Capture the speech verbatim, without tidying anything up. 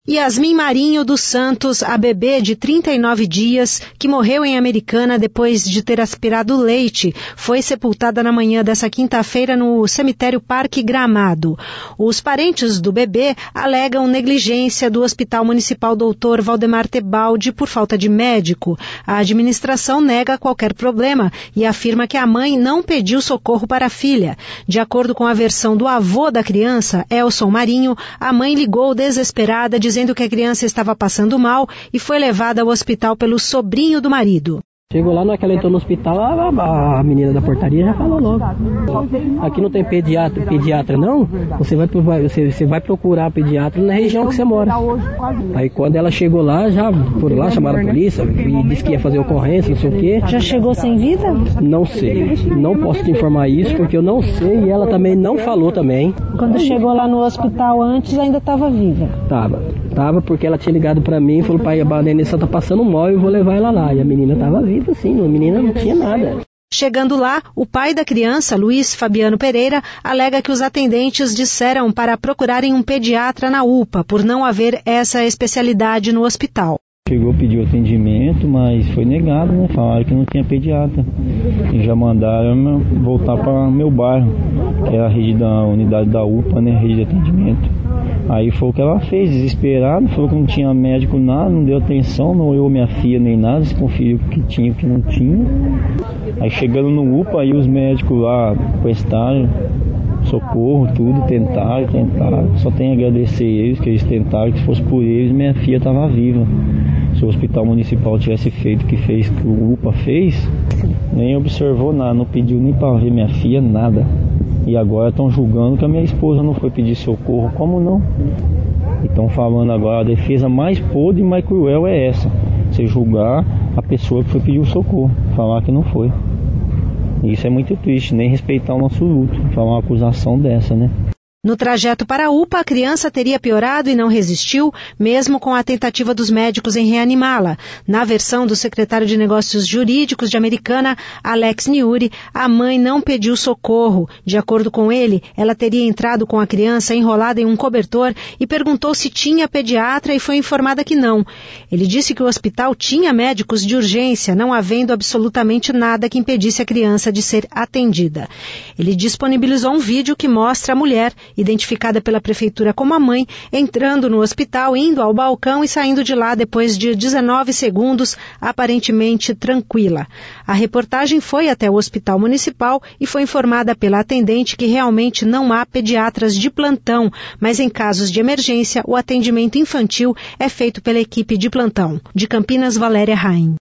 Yasmin Marinho dos Santos, a bebê de trinta e nove dias, que morreu em Americana depois de ter aspirado leite, foi sepultada na manhã dessa quinta-feira no cemitério Parque Gramado. Os parentes do bebê alegam negligência do Hospital Municipal doutor Valdemar Tebaldi por falta de médico. A administração nega qualquer problema e afirma que a mãe não pediu socorro para a filha. De acordo com a versão do avô da criança, Elson Marinho, a mãe ligou desesperada dizendo dizendo que a criança estava passando mal e foi levada ao hospital pelo sobrinho do marido. Chegou lá, na hora que ela entrou no hospital, a, a menina da portaria já falou logo. Aqui não tem pediatra, pediatra não, você vai, você, você vai procurar pediatra na região que você mora. Aí quando ela chegou lá, já por lá chamaram a polícia e disse que ia fazer ocorrência, não sei o quê. Já chegou sem vida? Não sei, não posso te informar isso porque eu não sei e ela também não falou também. Quando chegou lá no hospital antes, ainda estava viva? Tava, tava porque ela tinha ligado pra mim e falou, pai, a Denise tá passando mal e eu vou levar ela lá. E a menina tava viva. Sim, a menina não tinha nada. Chegando lá, o pai da criança, Luiz Fabiano Pereira, alega que os atendentes disseram para procurarem um pediatra na U P A, por não haver essa especialidade no hospital. Chegou, pediu atendimento, mas foi negado, né? Falaram que não tinha pediatra. E já mandaram voltar para meu bairro, que é a rede da unidade da U P A, né? Rede de atendimento. Aí foi o que ela fez, desesperada, falou que não tinha médico nada, não deu atenção, não olhou minha filha nem nada, desconferiu o que tinha e o que não tinha. Aí chegando no U P A, aí os médicos lá prestaram socorro, tudo, tentaram, tentaram. Só tenho a agradecer eles, que eles tentaram, que se fosse por eles, minha filha estava viva. Se o hospital municipal tivesse feito o que fez, que o U P A fez, nem observou nada, não pediu nem para ver minha filha, nada. E agora estão julgando que a minha esposa não foi pedir socorro, como não? E estão falando agora, a defesa mais podre e mais cruel é essa, você julgar a pessoa que foi pedir o socorro, falar que não foi. E isso é muito triste, nem respeitar o nosso luto, falar uma acusação dessa, né? No trajeto para a U P A, a criança teria piorado e não resistiu, mesmo com a tentativa dos médicos em reanimá-la. Na versão do secretário de Negócios Jurídicos de Americana, Alex Niuri, a mãe não pediu socorro. De acordo com ele, ela teria entrado com a criança enrolada em um cobertor e perguntou se tinha pediatra e foi informada que não. Ele disse que o hospital tinha médicos de urgência, não havendo absolutamente nada que impedisse a criança de ser atendida. Ele disponibilizou um vídeo que mostra a mulher, identificada pela prefeitura como a mãe, entrando no hospital, indo ao balcão e saindo de lá depois de dezenove segundos, aparentemente tranquila. A reportagem foi até o Hospital Municipal e foi informada pela atendente que realmente não há pediatras de plantão, mas em casos de emergência, o atendimento infantil é feito pela equipe de plantão. De Campinas, Valéria Raim.